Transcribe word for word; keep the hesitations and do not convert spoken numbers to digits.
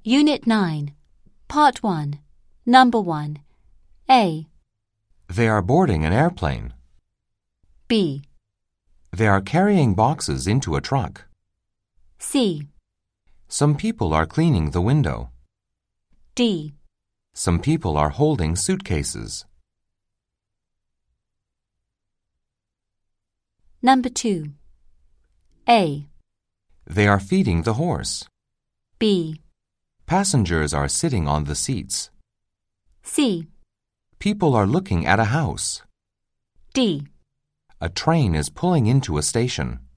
Unit nine, Part one, Number one. A. They are boarding an airplane. B. They are carrying boxes into a truck. C. Some people are cleaning the window. D. Some people are holding suitcases. Number two. A. They are feeding the horse. B. Passengers are sitting on the seats. C. People are looking at a house. D. A train is pulling into a station.